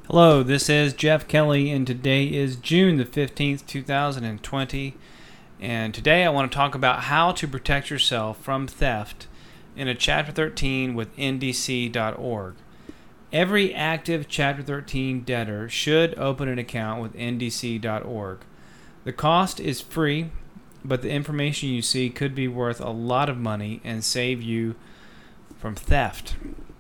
Hello, this is Jeff Kelly, and today is June the 15th, 2020. And today I want to talk about how to protect yourself from theft in a Chapter 13 with NDC.org. Every active Chapter 13 debtor should open an account with NDC.org. The cost is free, but the information you see could be worth a lot of money and save you from theft.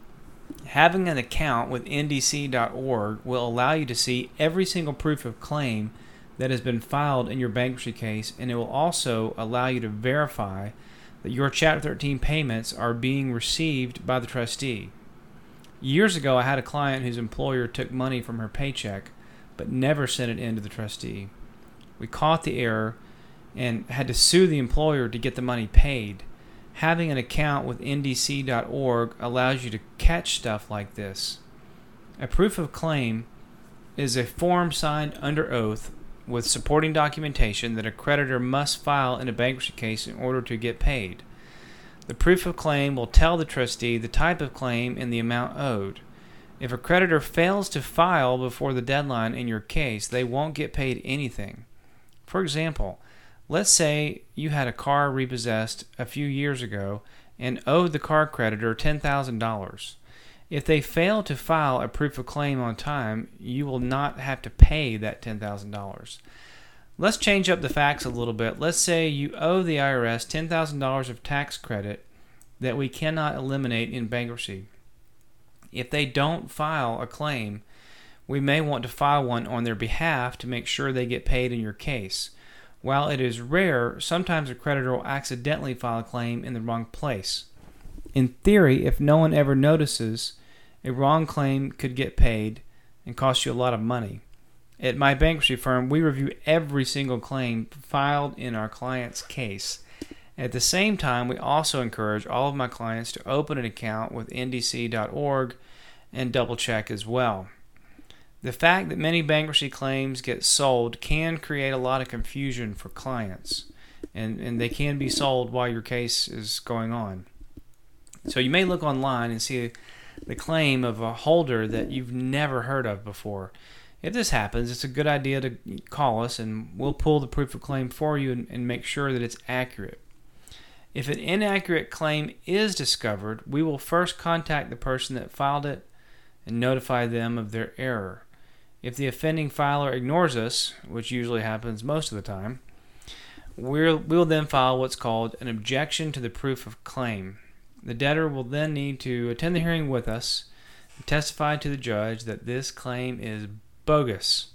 Having an account with NDC.org will allow you to see every single proof of claim that has been filed in your bankruptcy case, and it will also allow you to verify that your Chapter 13 payments are being received by the trustee. Years ago, I had a client whose employer took money from her paycheck but never sent it in to the trustee. We caught the error and had to sue the employer to get the money paid. Having an account with NDC.org allows you to catch stuff like this. A proof of claim is a form signed under oath with supporting documentation that a creditor must file in a bankruptcy case in order to get paid. The proof of claim will tell the trustee the type of claim and the amount owed. If a creditor fails to file before the deadline in your case, they won't get paid anything. For example, let's say you had a car repossessed a few years ago and owed the car creditor $10,000. If they fail to file a proof of claim on time, you will not have to pay that $10,000. Let's change up the facts a little bit. Let's say you owe the IRS $10,000 of tax credit that we cannot eliminate in bankruptcy. If they don't file a claim, we may want to file one on their behalf to make sure they get paid in your case. While it is rare, sometimes a creditor will accidentally file a claim in the wrong place. In theory, if no one ever notices, a wrong claim could get paid and cost you a lot of money. At my bankruptcy firm, we review every single claim filed in our client's case. At the same time, we also encourage all of my clients to open an account with NDC.org and double check as well. The fact that many bankruptcy claims get sold can create a lot of confusion for clients, and they can be sold while your case is going on. So you may look online and see the claim of a holder that you've never heard of before. If this happens, it's a good idea to call us, and we'll pull the proof of claim for you and make sure that it's accurate. If an inaccurate claim is discovered, we will first contact the person that filed it and notify them of their error. If the offending filer ignores us, which usually happens most of the time, we'll then file what's called an objection to the proof of claim. The debtor will then need to attend the hearing with us and testify to the judge that this claim is bogus.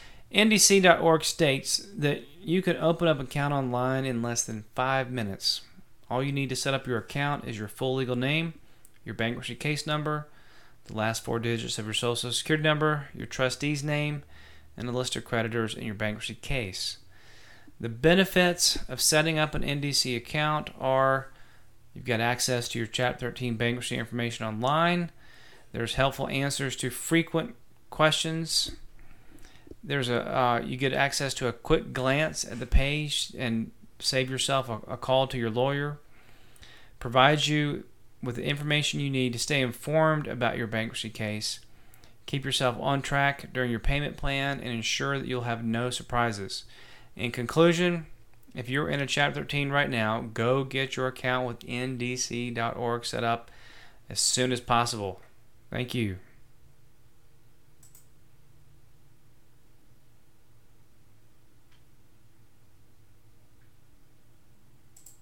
NDC.org states that you can open up an account online in less than 5 minutes. All you need to set up your account is your full legal name, your bankruptcy case number, the last 4 digits of your social security number, your trustee's name, and a list of creditors in your bankruptcy case. The benefits of setting up an NDC account are you've got access to your Chapter 13 bankruptcy information online. There's helpful answers to frequent questions. You get access to a quick glance at the page and save yourself a call to your lawyer. Provides you with the information you need to stay informed about your bankruptcy case. Keep yourself on track during your payment plan and ensure that you'll have no surprises. In conclusion, if you're in a Chapter 13 right now, go get your account with NDC.org set up as soon as possible. Thank you.